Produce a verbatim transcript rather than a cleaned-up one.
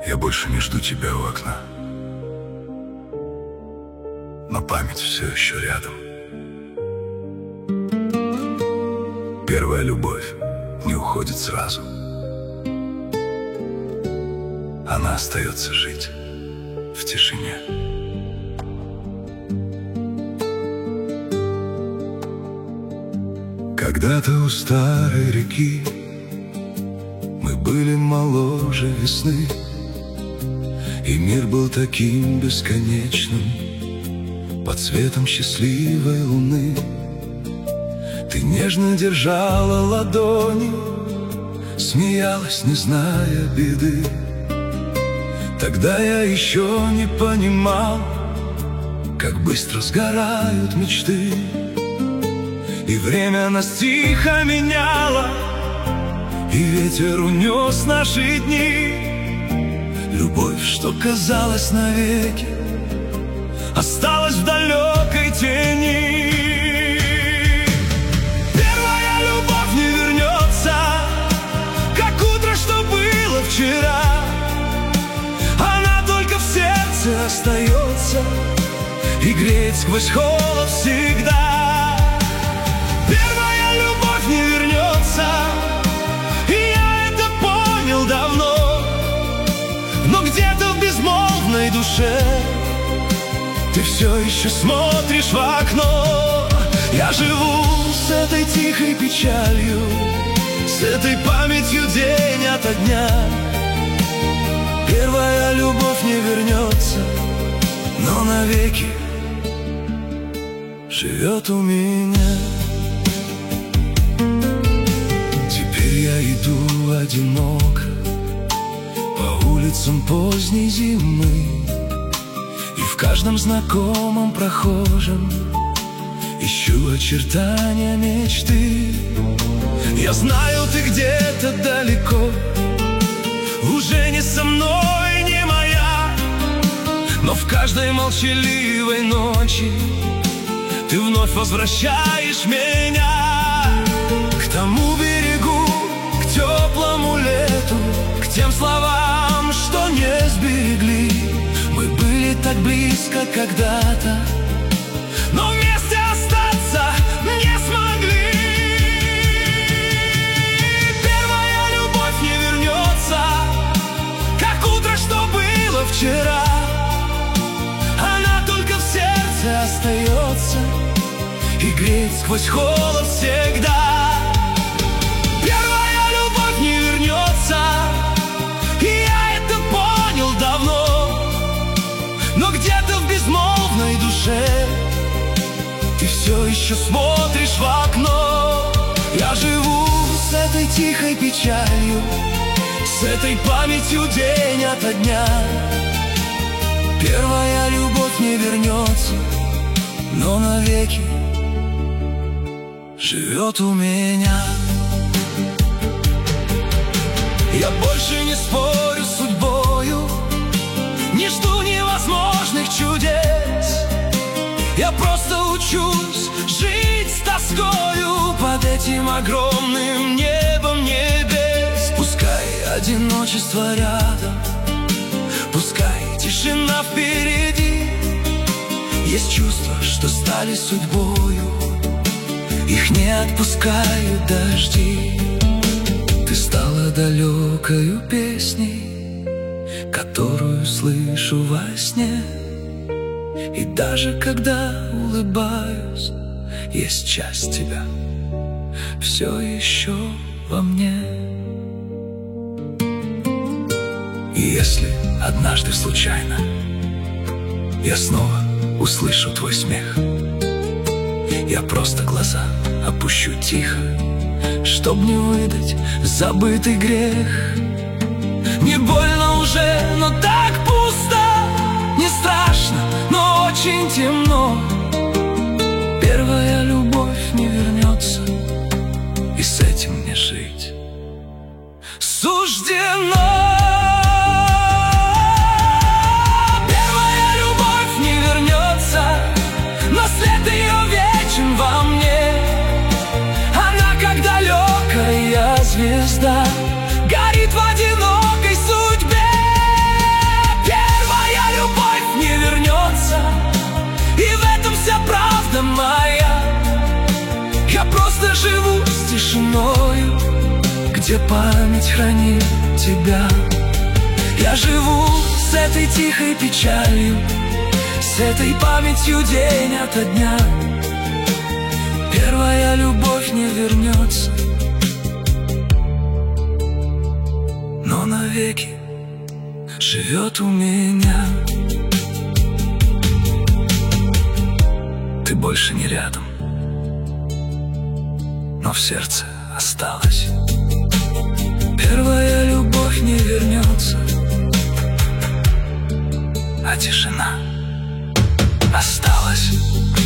Я больше не жду тебя у окна, но память все еще рядом. Первая любовь не уходит сразу, она остается жить в тишине. Когда-то у старой реки мы были моложе весны, и мир был таким бесконечным под светом счастливой луны. Ты нежно держала ладони, смеялась, не зная беды. Тогда я еще не понимал, как быстро сгорают мечты. И время нас тихо меняло, и ветер унес наши дни. Любовь, что казалась навеки, осталась в далекой тени. Первая любовь не вернется, как утро, что было вчера. Она только в сердце остается и греет сквозь холод всегда. Первая любовь не вернется, и я это понял давно. Но где-то в безмолвной душе ты все еще смотришь в окно. Я живу с этой тихой печалью, с этой памятью день ото дня. Первая любовь не вернется, но навеки живет у меня. Теперь я иду одиноко по улицам поздней зимы, и в каждом знакомом прохожем ищу очертания мечты. Я знаю, ты где-то далеко, уже не со мной, не моя, но в каждой молчаливой ночи ты вновь возвращаешь меня к тому берегу, к теплому лету, к тем словам, что не сберегли. Мы были так близко когда-то, но вместе остаться не смогли. Первая любовь не вернется, как утро, что было вчера. Она только в сердце остается и греет сквозь холод всегда. Первая любовь не вернется, и я это понял давно. Но где-то в безмолвной душе ты все еще смотришь в окно. Я живу с этой тихой печалью, с этой памятью день ото дня. Первая любовь не вернется, но навеки живет у меня. Я больше не спорю с судьбою, не жду невозможных чудес. Я просто учусь жить с тоскою под этим огромным небом небес. Пускай одиночество рядом, пускай тишина впереди, есть чувства, что стали судьбою, их не отпускают дожди. Ты стала далекою песней, которую слышу во сне. И даже когда улыбаюсь, есть часть тебя все еще во мне. И если однажды случайно я снова услышу твой смех, я просто глаза опущу тихо, чтоб не выдать забытый грех. Не больно уже, но так пусто, не страшно, но очень темно. Первая любовь не вернется, и с этим мне жить суждено. Звезда горит в одинокой судьбе. тобою, где память хранит тебя. Я живу с этой тихой печалью, с этой памятью день ото дня. Первая любовь не вернется, но навеки живет у меня. Ты больше не рядом, но в сердце осталась. Первая любовь не вернется, а тишина осталась.